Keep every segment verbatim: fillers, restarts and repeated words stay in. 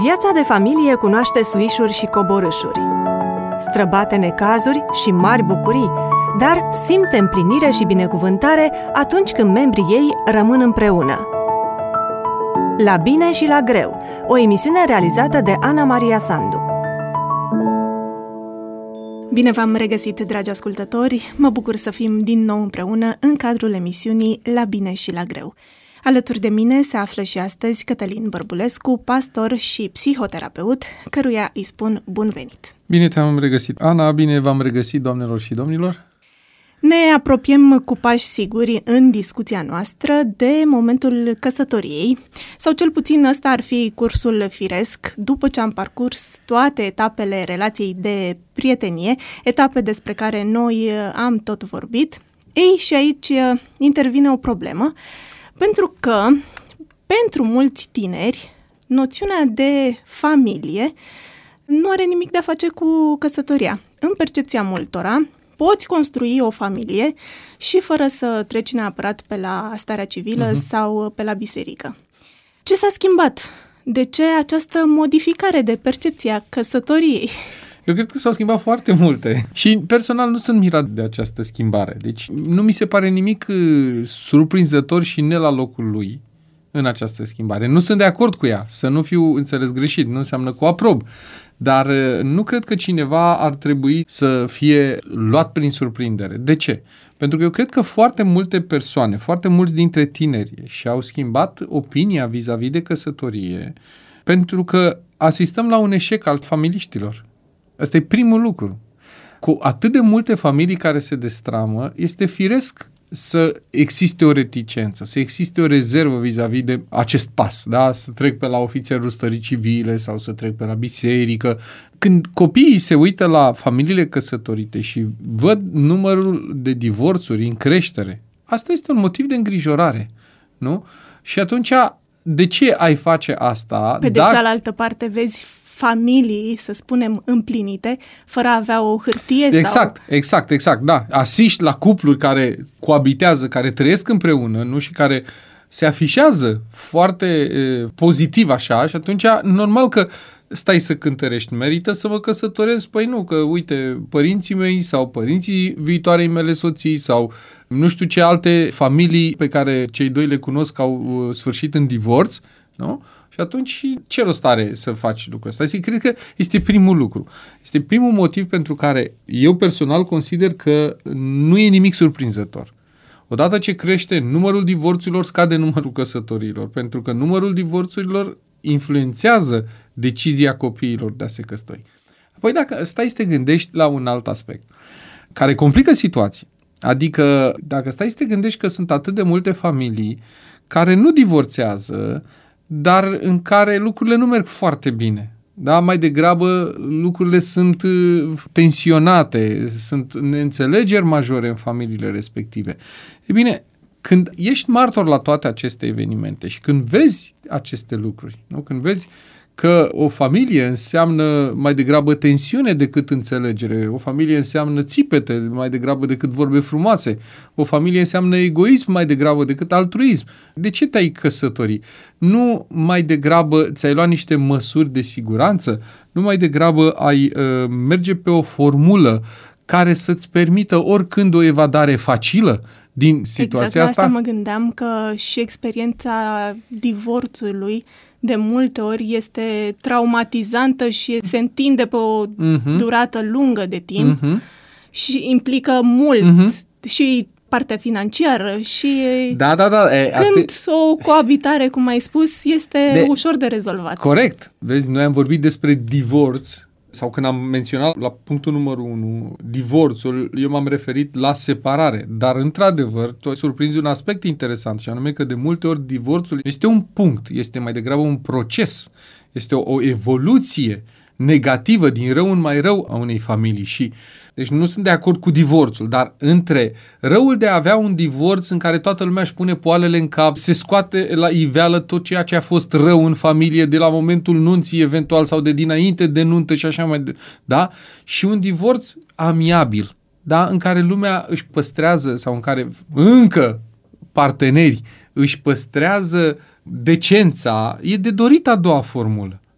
Viața de familie cunoaște suișuri și coborâșuri, străbate necazuri și mari bucurii, dar simte împlinire și binecuvântare atunci când membrii ei rămân împreună. La bine și la greu, o emisiune realizată de Ana Maria Sandu. Bine v-am regăsit, dragi ascultători! Mă bucur să fim din nou împreună în cadrul emisiunii La bine și la greu. Alături de mine se află și astăzi Cătălin Bărbulescu, pastor și psihoterapeut, căruia îi spun bun venit. Bine te-am regăsit, Ana, bine v-am regăsit, doamnelor și domnilor. Ne apropiem cu pași siguri în discuția noastră de momentul căsătoriei, sau cel puțin ăsta ar fi cursul firesc, după ce am parcurs toate etapele relației de prietenie, etape despre care noi am tot vorbit. Ei, și aici intervine o problemă, pentru că, pentru mulți tineri, noțiunea de familie nu are nimic de a face cu căsătoria. În percepția multora, poți construi o familie și fără să treci neapărat pe la starea civilă uh-huh. sau pe la biserică. Ce s-a schimbat? De ce această modificare de percepție a căsătoriei? Eu cred că s-au schimbat foarte multe și personal nu sunt mirat de această schimbare. Deci nu mi se pare nimic surprinzător și ne la locul lui în această schimbare. Nu sunt de acord cu ea, să nu fiu înțeles greșit, nu înseamnă că o aprob. Dar nu cred că cineva ar trebui să fie luat prin surprindere. De ce? Pentru că eu cred că foarte multe persoane, foarte mulți dintre tineri și-au schimbat opinia vis-a-vis de căsătorie pentru că asistăm la un eșec al familiștilor. Ăsta e primul lucru. Cu atât de multe familii care se destramă, este firesc să existe o reticență, să existe o rezervă vis-a-vis de acest pas, da? Să trec pe la ofițerul stării civile sau să trec pe la biserică. Când copiii se uită la familiile căsătorite și văd numărul de divorțuri în creștere, asta este un motiv de îngrijorare, nu? Și atunci, de ce ai face asta? Pe de dacă... cealaltă parte vezi familii, să spunem, împlinite, fără a avea o hârtie exact, sau... Exact, exact, da. Asiști la cupluri care coabitează, care trăiesc împreună, nu? Și care se afișează foarte e, pozitiv așa și atunci, normal că stai să cântărești, merită să mă căsătoresc? Păi nu, că uite, părinții mei sau părinții viitoarei mele soții sau nu știu ce alte familii pe care cei doi le cunosc au sfârșit în divorț, nu? Și atunci ce rost are să faci lucrul ăsta? Deci, cred că este primul lucru. Este primul motiv pentru care eu personal consider că nu e nimic surprinzător. Odată ce crește numărul divorțurilor, scade numărul căsătoriilor, pentru că numărul divorțurilor influențează decizia copiilor de a se căsători. Apoi dacă stai să te gândești la un alt aspect, care complică situația, adică dacă stai să te gândești că sunt atât de multe familii care nu divorțează, dar în care lucrurile nu merg foarte bine. Da? Mai degrabă lucrurile sunt tensionate, sunt neînțelegeri majore în familiile respective. E bine, când ești martor la toate aceste evenimente și când vezi aceste lucruri, nu? Când vezi că o familie înseamnă mai degrabă tensiune decât înțelegere, o familie înseamnă țipete mai degrabă decât vorbe frumoase, o familie înseamnă egoism mai degrabă decât altruism. De ce te-ai căsători? Nu mai degrabă ți-ai luat niște măsuri de siguranță? Nu mai degrabă ai uh, merge pe o formulă care să-ți permită oricând o evadare facilă din situația exact, asta? Exact, asta mă gândeam, că și experiența divorțului de multe ori este traumatizantă și se întinde pe o uh-huh. durată lungă de timp uh-huh. și implică mult uh-huh. și partea financiară și da, da, da. E, când asta... o coabitare, cum ai spus, este de... ușor de rezolvat. Corect. Vezi, noi am vorbit despre divorț sau când am menționat la punctul numărul unu divorțul, eu m-am referit la separare. Dar, într-adevăr, tu ai surprins un aspect interesant și anume că de multe ori divorțul este un punct, este mai degrabă un proces, este o, o evoluție negativă din rău în mai rău a unei familii și deci nu sunt de acord cu divorțul, dar între răul de a avea un divorț în care toată lumea își pune poalele în cap, se scoate la iveală tot ceea ce a fost rău în familie de la momentul nunții eventual sau de dinainte de nuntă și așa mai de, da? Și un divorț amiabil, da? În care lumea își păstrează sau în care încă parteneri își păstrează decența, e de dorit a doua formulă.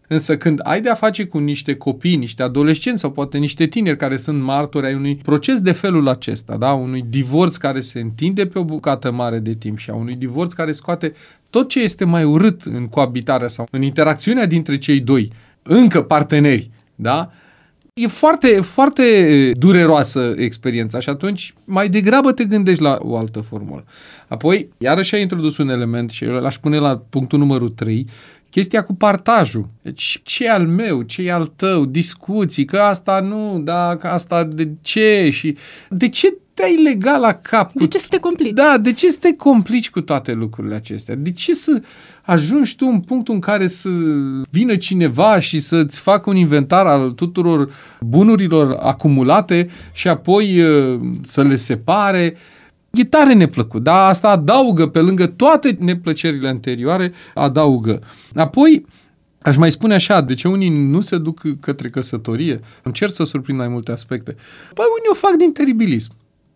Însă când ai de-a face cu niște copii, niște adolescenți sau poate niște tineri care sunt martori ai unui proces de felul acesta, da? Unui divorț care se întinde pe o bucată mare de timp și a unui divorț care scoate tot ce este mai urât în coabitarea sau în interacțiunea dintre cei doi, încă parteneri, da? E foarte, foarte dureroasă experiența și atunci mai degrabă te gândești la o altă formulă. Apoi, iarăși ai introdus un element și l-aș pune la punctul numărul trei, chestia cu partajul. Deci, ce e al meu, ce e al tău, discuții, că asta nu, da, că asta de ce și de ce te-ai legat la cap? De ce să te complici? Da, de ce să te complici cu toate lucrurile acestea? De ce să ajungi tu în punctul în care să vină cineva și să-ți facă un inventar al tuturor bunurilor acumulate și apoi să le separe? E tare neplăcut, dar asta adaugă, pe lângă toate neplăcerile anterioare, adaugă. Apoi, aș mai spune așa, de ce unii nu se duc către căsătorie? Încerc să surprind mai multe aspecte. Păi unii o fac din teribilism.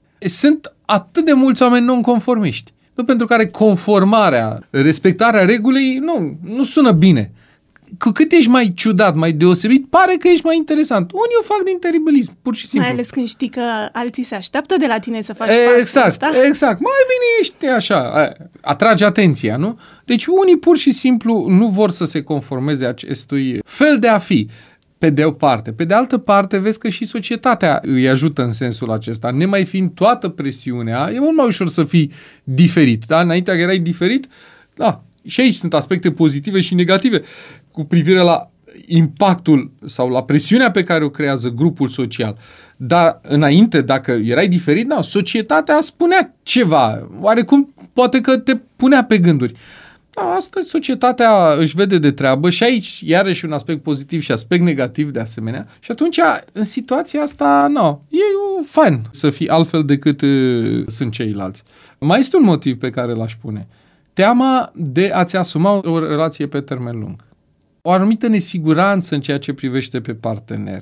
Sunt atât de mulți oameni non-conformiști, nu pentru care conformarea, respectarea regulii, nu, nu sună bine. Cu cât ești mai ciudat, mai deosebit, pare că ești mai interesant. Unii o fac din teribilism, pur și simplu. Mai ales când știi că alții se așteaptă de la tine să faci e, pasul exact, ăsta. Exact, mai bine ești așa, atrage atenția, nu? Deci unii pur și simplu nu vor să se conformeze acestui fel de a fi. Pe de o parte. Pe de altă parte, vezi că și societatea îi ajută în sensul acesta. Nemai fiind toată presiunea, e mult mai ușor să fii diferit. Da? Înainte că erai diferit, da. Și aici sunt aspecte pozitive și negative cu privire la impactul sau la presiunea pe care o creează grupul social. Dar înainte, dacă erai diferit, da, societatea spunea ceva. Oarecum, poate că te punea pe gânduri. Da, astăzi societatea își vede de treabă și aici iarăși un aspect pozitiv și aspect negativ de asemenea. Și atunci, în situația asta, nu, e fain să fii altfel decât uh, sunt ceilalți. Mai este un motiv pe care l-aș pune. Teama de a-ți asuma o relație pe termen lung. O anumită nesiguranță în ceea ce privește pe partener.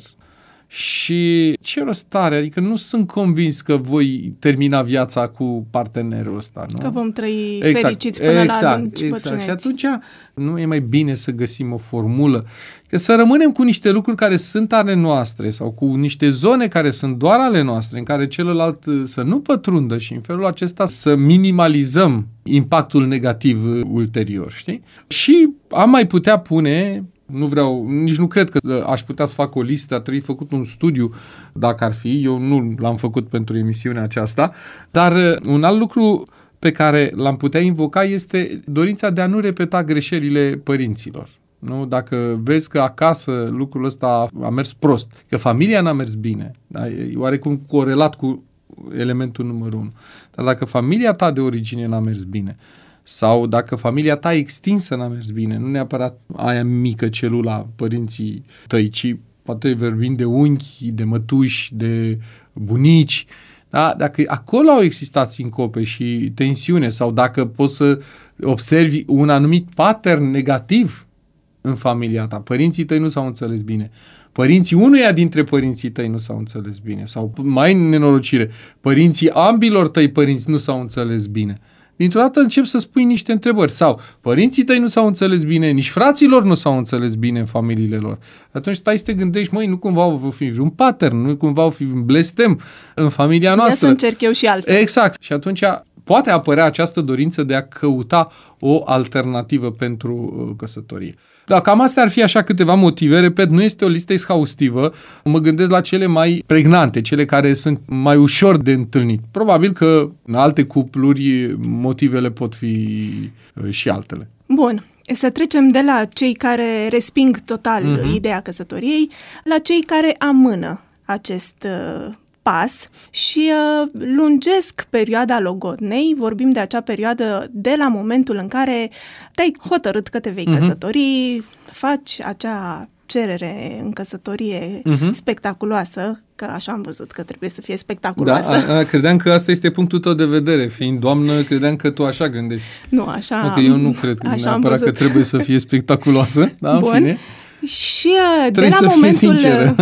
Și ce rost are? Adică nu sunt convins că voi termina viața cu partenerul ăsta, nu? Că vom trăi exact, fericiți până exact, la adânci exact. bătrâneți. Și atunci nu e mai bine să găsim o formulă? Că să rămânem cu niște lucruri care sunt ale noastre sau cu niște zone care sunt doar ale noastre, în care celălalt să nu pătrundă și în felul acesta să minimalizăm impactul negativ ulterior, știi? Și am mai putea pune... Nu vreau, nici nu cred că aș putea să fac o listă, ar trebui făcut un studiu dacă ar fi, eu nu l-am făcut pentru emisiunea aceasta, dar un alt lucru pe care l-am putea invoca este dorința de a nu repeta greșelile părinților. Nu? Dacă vezi că acasă lucrul ăsta a mers prost, că familia n-a mers bine, da? E oarecum corelat cu elementul numărul unu, dar dacă familia ta de origine n-a mers bine, sau dacă familia ta extinsă n-a mers bine, nu neapărat aia mică, celula, părinții tăi, ci poate vorbim de unchi, de mătuși, de bunici, da? Dacă acolo au existat sincope și tensiune sau dacă poți să observi un anumit pattern negativ în familia ta, părinții tăi nu s-au înțeles bine, părinții unuia dintre părinții tăi nu s-au înțeles bine sau mai în nenorocire, părinții ambilor tăi părinți nu s-au înțeles bine. Dintr-o dată încep să spui niște întrebări. Sau părinții tăi nu s-au înțeles bine, nici fraților nu s-au înțeles bine în familiile lor. Atunci stai să te gândești, măi, nu cumva va fi un pattern, nu cumva va fi un blestem în familia noastră. Ia să încerc eu și altfel. Exact. Și atunci poate apărea această dorință de a căuta o alternativă pentru căsătorie. Da, cam astea ar fi așa câteva motive. Repet, nu este o listă exhaustivă. Mă gândesc la cele mai pregnante, cele care sunt mai ușor de întâlnit. Probabil că în alte cupluri motivele pot fi și altele. Bun. Să trecem de la cei care resping total uh-huh. ideea căsătoriei la cei care amână acest uh, pas și uh, lungesc perioada logodnei. Vorbim de acea perioadă de la momentul în care te-ai hotărât că te vei uh-huh. căsători, faci acea cerere în căsătorie uh-huh. spectaculoasă, că așa am văzut că trebuie să fie spectaculoasă. Da, a, a, credeam că asta este punctul tău de vedere. Fiind doamnă, credeam că tu așa gândești. Nu, așa nu, că eu nu cred că neapărat că trebuie să fie spectaculoasă. Da, bun. În fine. Și de la, momentul,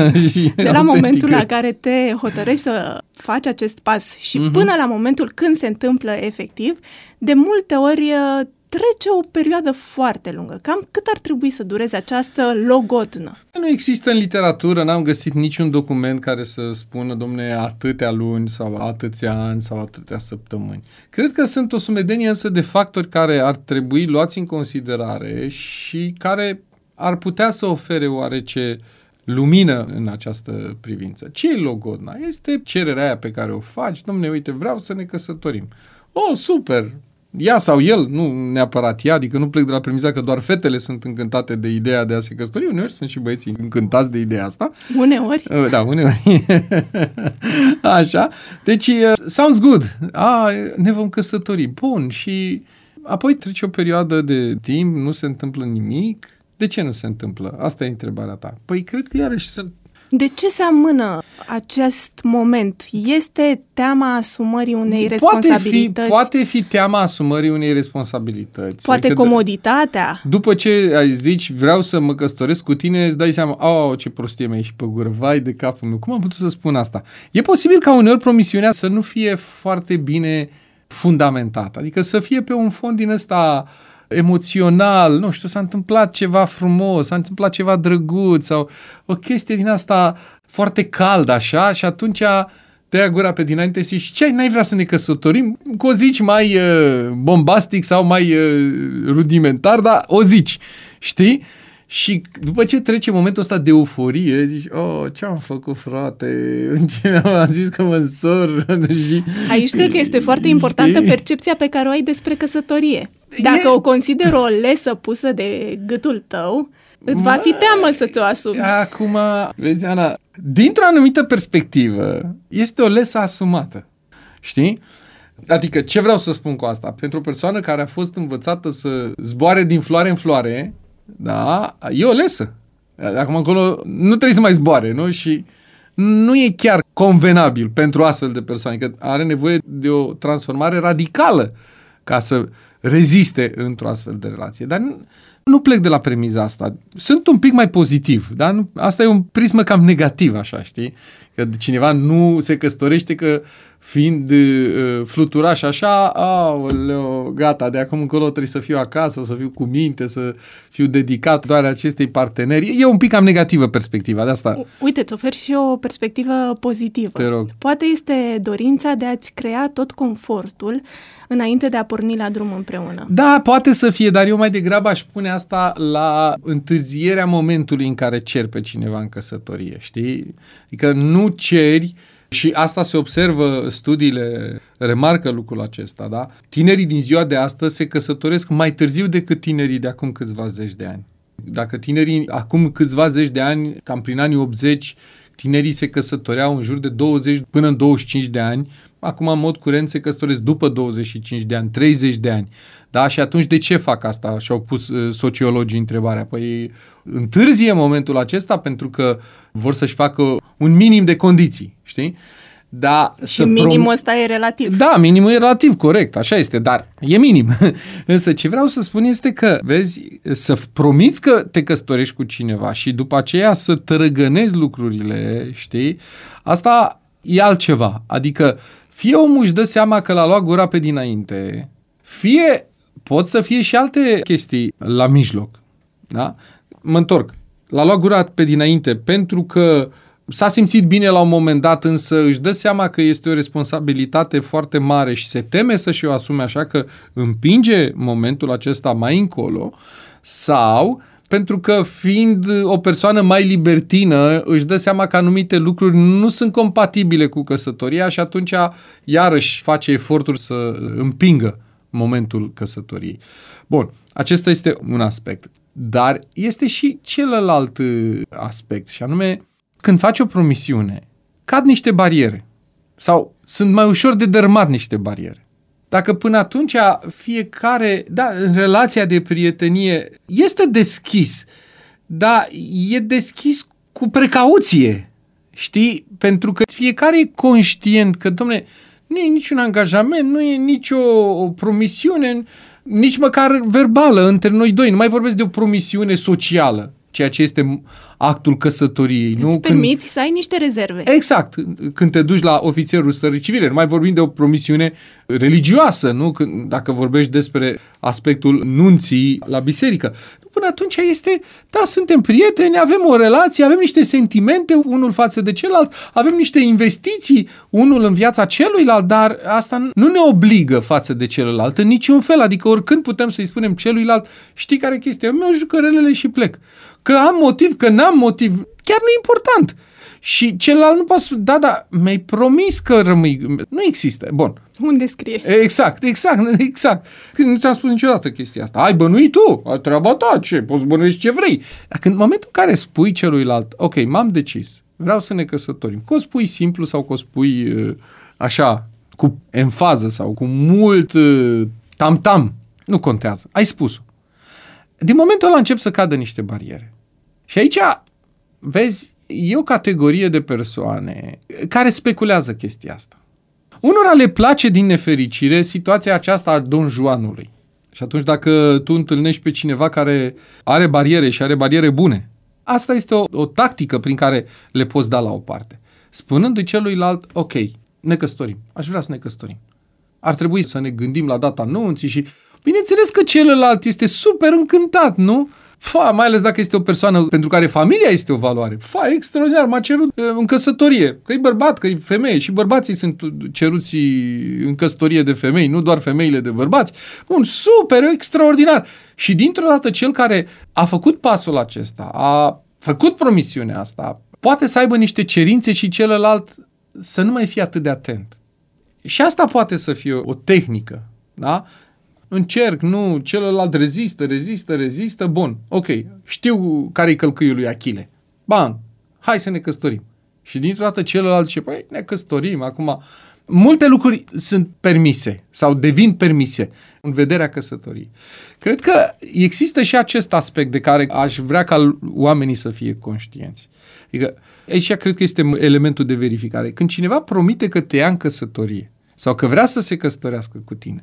de la momentul la care te hotărăști să faci acest pas și uh-huh. până la momentul când se întâmplă efectiv, de multe ori trece o perioadă foarte lungă. Cam cât ar trebui să dureze această logodnă? Nu există în literatură, n-am găsit niciun document care să spună, domne, atâtea luni sau atâția ani sau atâtea săptămâni. Cred că sunt o sumedenie însă de factori care ar trebui luați în considerare și care ar putea să ofere oarece lumină în această privință. Ce e logodna? Este cererea aia pe care o faci, domne, uite, vreau să ne căsătorim. Oh, super! Ea sau el, nu neapărat ea, adică nu plec de la premisa că doar fetele sunt încântate de ideea de a se căsători, uneori sunt și băieții încântați de ideea asta. Uneori. Da, uneori. Așa. Deci, sounds good. A, ne vom căsători. Bun. Și apoi trece o perioadă de timp, nu se întâmplă nimic. De ce nu se întâmplă? Asta e întrebarea ta. Păi cred că iarăși sunt... De ce se amână acest moment? Este teama asumării unei responsabilități? Poate fi, poate fi teama asumării unei responsabilități. Poate adică comoditatea? După ce ai zici, vreau să mă căsătoresc cu tine, îți dai seama, oh, ce prostie mi-a ieșit pe gură, vai de capul meu, cum am putut să spun asta? E posibil ca uneori promisiunea să nu fie foarte bine fundamentată, adică să fie pe un fond din ăsta emoțional, nu știu, s-a întâmplat ceva frumos, s-a întâmplat ceva drăguț sau o chestie din asta foarte caldă așa și atunci te-ai gura pe dinainte și zici, ce, n-ai vrea să ne căsătorim? Că o zici mai uh, bombastic sau mai uh, rudimentar, dar o zici, știi? Și după ce trece momentul ăsta de euforie, zici, oh, ce-am făcut, frate? În ce am zis că mă însor? Și... Aici cred că este foarte importantă știi? Percepția pe care o ai despre căsătorie. Dacă e... o consider o lesă pusă de gâtul tău, îți va fi teamă să ți-o asumi. Acum, vezi, Ana, dintr-o anumită perspectivă, este o lesă asumată. Știi? Adică, ce vreau să spun cu asta? Pentru o persoană care a fost învățată să zboare din floare în floare, da, e o lesă. Acum încolo nu trebuie să mai zboare, nu? Și nu e chiar convenabil pentru astfel de persoane, că are nevoie de o transformare radicală ca să reziste într-o astfel de relație. Dar nu, nu plec de la premiza asta. Sunt un pic mai pozitiv, da? Asta e un prismă cam negativ, așa, știi? Că cineva nu se căsătorește că fiind uh, fluturaș așa, aoleo, gata, de acum încolo trebuie să fiu acasă, să fiu cu minte, să fiu dedicat doar acestei parteneri. E un pic cam negativă perspectiva de asta. Uite, îți ofer și o perspectivă pozitivă. Te rog. Poate este dorința de a-ți crea tot confortul înainte de a porni la drum împreună. Da, poate să fie, dar eu mai degrabă aș pune asta la întârzierea momentului în care ceri pe cineva în căsătorie, știi? Adică nu ceri. Și asta se observă, studiile remarcă lucrul acesta, da? Tinerii din ziua de astăzi se căsătoresc mai târziu decât tinerii de acum câțiva zeci de ani. Dacă tinerii acum câțiva zeci de ani, cam prin anii optzeci, tinerii se căsătoreau în jur de douăzeci până în douăzeci și cinci de ani, acum în mod curent se căsătoresc după douăzeci și cinci de ani, treizeci de ani. Da? Și atunci de ce fac asta? Și-au pus uh, sociologii întrebarea. Păi întârzie momentul acesta pentru că vor să-și facă un minim de condiții, știi? Da, și minimul ăsta prom- e relativ. Da, minimul e relativ, corect, așa este, dar e minim. Însă ce vreau să spun este că, vezi, să promiți că te căsătorești cu cineva și după aceea să tărăgănezi lucrurile, știi? Asta e altceva. Adică fie omul își dă seama că l-a luat gura pe dinainte, fie pot să fie și alte chestii la mijloc. Da? Mă întorc. L-a luat gura pe dinainte pentru că s-a simțit bine la un moment dat, însă își dă seama că este o responsabilitate foarte mare și se teme să-și o asume, așa că împinge momentul acesta mai încolo, sau pentru că fiind o persoană mai libertină își dă seama că anumite lucruri nu sunt compatibile cu căsătoria și atunci iarăși face eforturi să împingă momentul căsătoriei. Bun, acesta este un aspect. Dar este și celălalt aspect, și anume, când faci o promisiune, cad niște bariere sau sunt mai ușor de dărâmat niște bariere. Dacă până atunci fiecare, da, în relația de prietenie este deschis, dar e deschis cu precauție, știi? Pentru că fiecare e conștient că, dom'le, nu e niciun angajament, nu e nicio o promisiune, nici măcar verbală între noi doi. Nu mai vorbesc de o promisiune socială, ceea ce este actul căsătoriei. Îți nu? permiți Când... să ai niște rezerve. Exact. Când te duci la ofițerul stării civile, nu mai vorbim de o promisiune religioasă, nu? Când, dacă vorbești despre aspectul nunții la biserică. Până atunci este, da, suntem prieteni, avem o relație, avem niște sentimente unul față de celălalt, avem niște investiții unul în viața celuilalt, dar asta nu ne obligă față de celălalt în niciun fel. Adică oricând putem să-i spunem celuilalt, știi care e chestia? Eu mi-au jucărelele și plec. Că am motiv, că n-am motiv, chiar nu e important. Și celălalt nu poate să... Da, da, mi-ai promis că rămâi... Nu există. Bun. Unde scrie? Exact, exact, exact. Nu ți-am spus niciodată chestia asta. Ai bănui tu, ai treaba ta, ce? Poți bănuiești ce vrei. Dar când, în momentul în care spui celuilalt, ok, m-am decis, vreau să ne căsătorim, că o spui simplu sau că o spui așa, cu enfază sau cu mult tam-tam, nu contează. Ai spus-o. Din momentul ăla încep să cadă niște bariere. Și aici, vezi, e o categorie de persoane care speculează chestia asta. Unora le place din nefericire situația aceasta a Don Juanului. Și atunci dacă tu întâlnești pe cineva care are bariere și are bariere bune, asta este o, o tactică prin care le poți da la o parte. Spunându-i celuilalt, ok, ne căsătorim, aș vrea să ne căsătorim. Ar trebui să ne gândim la data anunții și bineînțeles că celălalt este super încântat, nu? Fa, mai ales dacă este o persoană pentru care familia este o valoare. Fa, extraordinar, m-a cerut în căsătorie. Că e bărbat, că e femeie. Și bărbații sunt ceruți în căsătorie de femei, nu doar femeile de bărbați. Bun, super, extraordinar. Și dintr-o dată cel care a făcut pasul acesta, a făcut promisiunea asta, poate să aibă niște cerințe și celălalt să nu mai fie atât de atent. Și asta poate să fie o tehnică, da? Încerc, nu, celălalt rezistă, rezistă, rezistă, bun, ok, știu care-i călcâiul lui Achille. Bam, hai să ne căsătorim. Și dintr-o dată celălalt zice, păi ne căsătorim, acum... Multe lucruri sunt permise sau devin permise în vederea căsătoriei. Cred că există și acest aspect de care aș vrea ca oamenii să fie conștienți. Adică aici cred că este elementul de verificare. Când cineva promite că te ia în căsătorie sau că vrea să se căsătorească cu tine,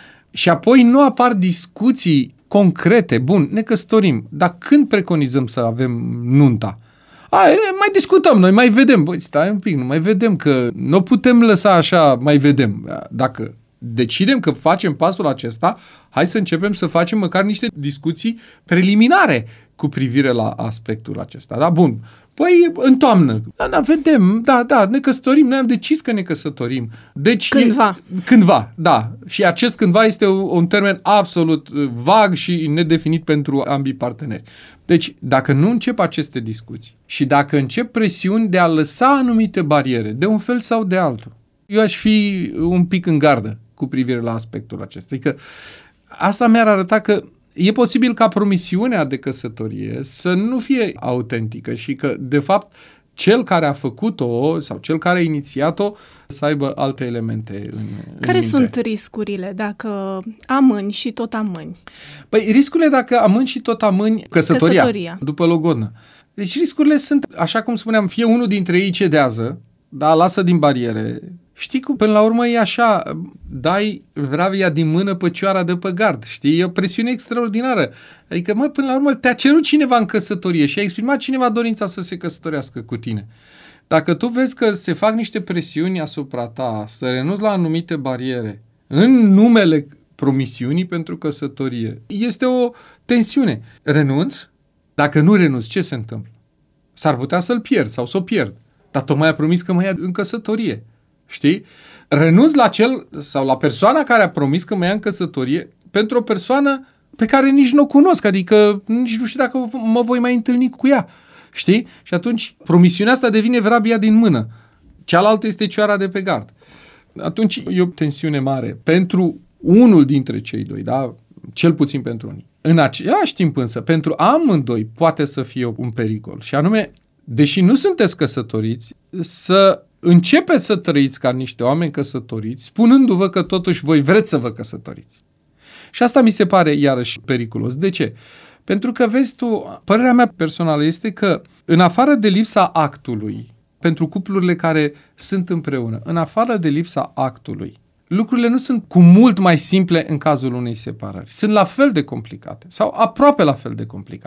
și apoi nu apar discuții concrete. Bun, ne căsătorim, dar când preconizăm să avem nunta? A, mai discutăm, noi mai vedem. Băi, stai un pic, nu mai vedem, că nu putem lăsa așa, mai vedem. Dacă decidem că facem pasul acesta, hai să începem să facem măcar niște discuții preliminare cu privire la aspectul acesta. Da, bun. Păi, în toamnă. Da, da, vedem, da, da, ne căsătorim, noi am decis că ne căsătorim. Deci, cândva. E, cândva, da. Și acest cândva este un termen absolut vag și nedefinit pentru ambii parteneri. Deci, dacă nu încep aceste discuții și dacă încep presiuni de a lăsa anumite bariere, de un fel sau de altul, eu aș fi un pic în gardă cu privire la aspectul acesta. Adică, asta mi-ar arăta că e posibil ca promisiunea de căsătorie să nu fie autentică și că, de fapt, cel care a făcut-o sau cel care a inițiat-o să aibă alte elemente în Care în sunt riscurile dacă amâni și tot amâni? Păi riscurile dacă amâni și tot amâni căsătoria, căsătoria. după logodnă. Deci riscurile sunt, așa cum spuneam, fie unul dintre ei cedează, da, lasă din bariere. Știi cum, până la urmă e așa, dai vravia din mână pe cioara de pe gard, știi? E o presiune extraordinară. Adică, mă, până la urmă te-a cerut cineva în căsătorie și a exprimat cineva dorința să se căsătorească cu tine. Dacă tu vezi că se fac niște presiuni asupra ta, să renunți la anumite bariere în numele promisiunii pentru căsătorie, este o tensiune. Renunți? Dacă nu renunți, ce se întâmplă? S-ar putea să-l pierd sau să o pierd. Dar tocmai a promis că mă ia în căsătorie. Știi? Renunț la cel sau la persoana care a promis că mă ia în căsătorie pentru o persoană pe care nici nu o cunosc, adică nici nu știu dacă mă voi mai întâlni cu ea. Știi? Și atunci promisiunea asta devine vrabia din mână. Cealaltă este cioara de pe gard. Atunci e o tensiune mare pentru unul dintre cei doi, da? Cel puțin pentru unii. În același timp însă, pentru amândoi poate să fie un pericol. Și anume, deși nu sunteți căsătoriți, să începeți să trăiți ca niște oameni căsătoriți, spunându-vă că totuși voi vreți să vă căsătoriți. Și asta mi se pare iarăși periculos. De ce? Pentru că, vezi tu, părerea mea personală este că, în afară de lipsa actului, pentru cuplurile care sunt împreună, în afară de lipsa actului, lucrurile nu sunt cu mult mai simple în cazul unei separări. Sunt la fel de complicate sau aproape la fel de complicate.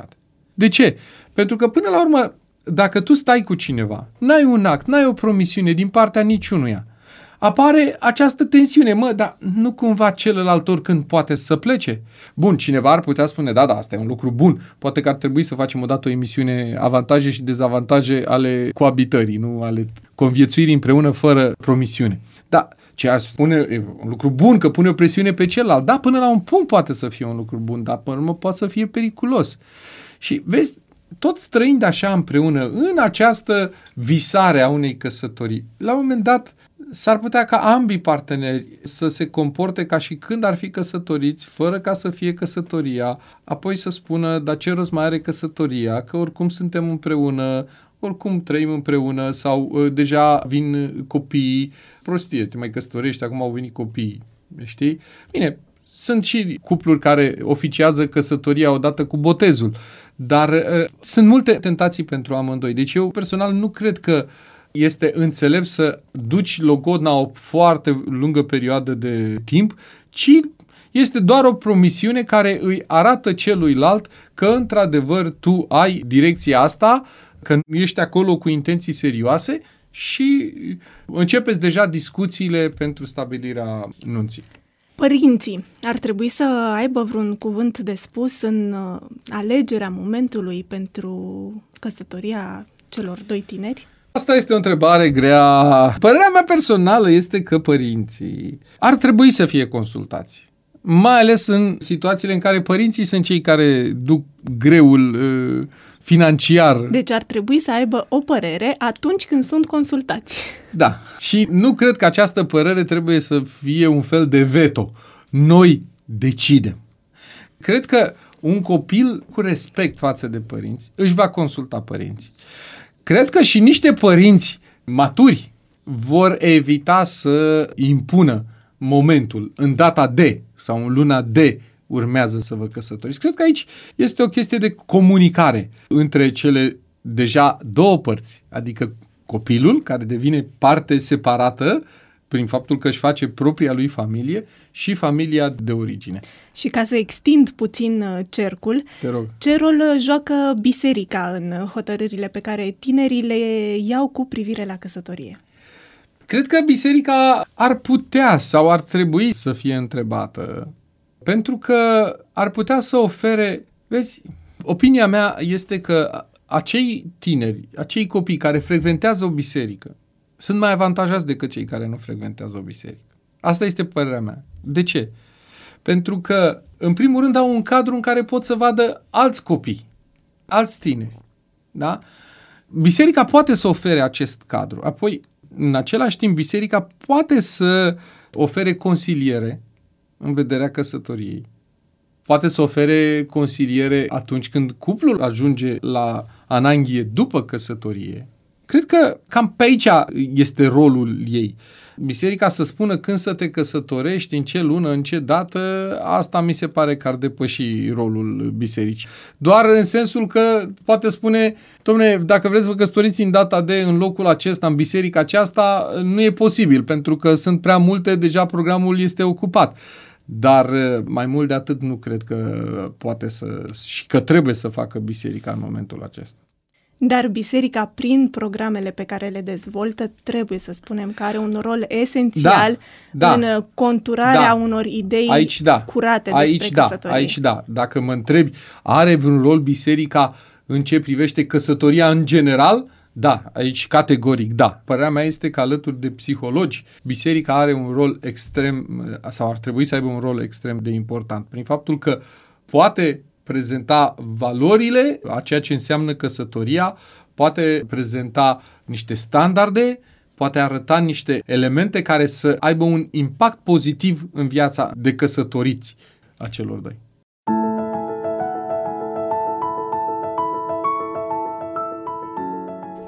De ce? Pentru că până la urmă, dacă tu stai cu cineva, n-ai un act, n-ai o promisiune din partea niciunuia, apare această tensiune, mă, dar nu cumva celălalt oricând poate să plece? Bun, cineva ar putea spune, da, da, asta e un lucru bun, poate că ar trebui să facem odată o emisiune avantaje și dezavantaje ale coabitării, nu ale conviețuirii împreună fără promisiune. Da, ce ar spune, e un lucru bun că pune o presiune pe celălalt, da, până la un punct poate să fie un lucru bun, dar până la urmă poate să fie periculos. Și vezi, tot trăind așa împreună, în această visare a unei căsătorii, la un moment dat s-ar putea ca ambii parteneri să se comporte ca și când ar fi căsătoriți, fără ca să fie căsătoria, apoi să spună, dar ce rost mai are căsătoria, că oricum suntem împreună, oricum trăim împreună sau uh, deja vin copiii, prostie, te mai căsătorești, acum au venit copiii, știi? Bine, sunt și cupluri care oficiază căsătoria odată cu botezul, dar uh, sunt multe tentații pentru amândoi. Deci eu personal nu cred că este înțelept să duci logodna o foarte lungă perioadă de timp, ci este doar o promisiune care îi arată celuilalt că într-adevăr tu ai direcția asta, că ești acolo cu intenții serioase și începeți deja discuțiile pentru stabilirea nunții. Părinții ar trebui să aibă vreun cuvânt de spus în alegerea momentului pentru căsătoria celor doi tineri? Asta este o întrebare grea. Părerea mea personală este că părinții ar trebui să fie consultați. Mai ales în situațiile în care părinții sunt cei care duc greul uh, financiar. Deci ar trebui să aibă o părere atunci când sunt consultați. Da. Și nu cred că această părere trebuie să fie un fel de veto. Noi decidem. Cred că un copil cu respect față de părinți își va consulta părinții. Cred că și niște părinți maturi vor evita să impună momentul în data de sau în luna de urmează să vă căsătoriți. Cred că aici este o chestie de comunicare între cele deja două părți, adică copilul care devine parte separată prin faptul că își face propria lui familie și familia de origine. Și ca să extind puțin cercul, ce rol joacă biserica în hotărârile pe care tinerii le iau cu privire la căsătorie? Cred că biserica ar putea sau ar trebui să fie întrebată, pentru că ar putea să ofere, vezi, opinia mea este că acei tineri, acei copii care frecventează o biserică, sunt mai avantajați decât cei care nu frecventează o biserică. Asta este părerea mea. De ce? Pentru că, în primul rând, au un cadru în care pot să vadă alți copii, alți tineri. Da? Biserica poate să ofere acest cadru. Apoi, în același timp, biserica poate să ofere consiliere în vederea căsătoriei. Poate să ofere consiliere atunci când cuplul ajunge la ananghie după căsătorie. Cred că cam pe aici este rolul ei. Biserica să spună când să te căsătorești, în ce lună, în ce dată, asta mi se pare că ar depăși rolul bisericii. Doar în sensul că poate spune, dom'le, dacă vreți să vă căsătoriți în data de, în locul acesta, în biserica aceasta, nu e posibil, pentru că sunt prea multe, deja programul este ocupat. Dar mai mult de atât nu cred că poate să, și că trebuie să facă biserica în momentul acesta. Dar biserica, prin programele pe care le dezvoltă, trebuie să spunem că are un rol esențial da, în da, conturarea da, unor idei aici, da, curate aici, despre da, căsătorie. Aici da, dacă mă întrebi, are vreun rol biserica în ce privește căsătoria în general? Da, aici categoric da. Părerea mea este că alături de psihologi, biserica are un rol extrem, sau ar trebui să aibă un rol extrem de important, prin faptul că poate prezenta valorile a ceea ce înseamnă căsătoria, poate prezenta niște standarde, poate arăta niște elemente care să aibă un impact pozitiv în viața de căsătoriți a celor doi.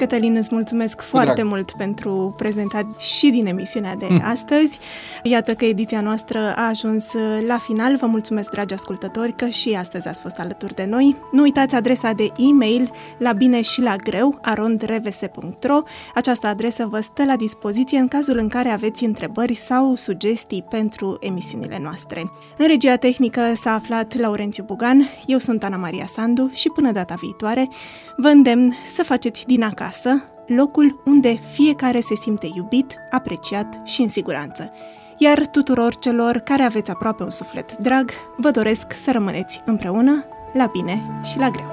Cătălin, îți mulțumesc Cu foarte drag. mult pentru prezentare și din emisiunea de astăzi. Iată că ediția noastră a ajuns la final. Vă mulțumesc, dragi ascultători, că și astăzi ați fost alături de noi. Nu uitați adresa de e-mail la bine și la greu arond r v s punct r o. Această adresă vă stă la dispoziție în cazul în care aveți întrebări sau sugestii pentru emisiunile noastre. În regia tehnică s-a aflat Laurențiu Bugan, eu sunt Ana Maria Sandu și până data viitoare vă îndemn să faceți din acasă locul unde fiecare se simte iubit, apreciat și în siguranță. Iar tuturor celor care aveți aproape un suflet drag, vă doresc să rămâneți împreună, la bine și la greu.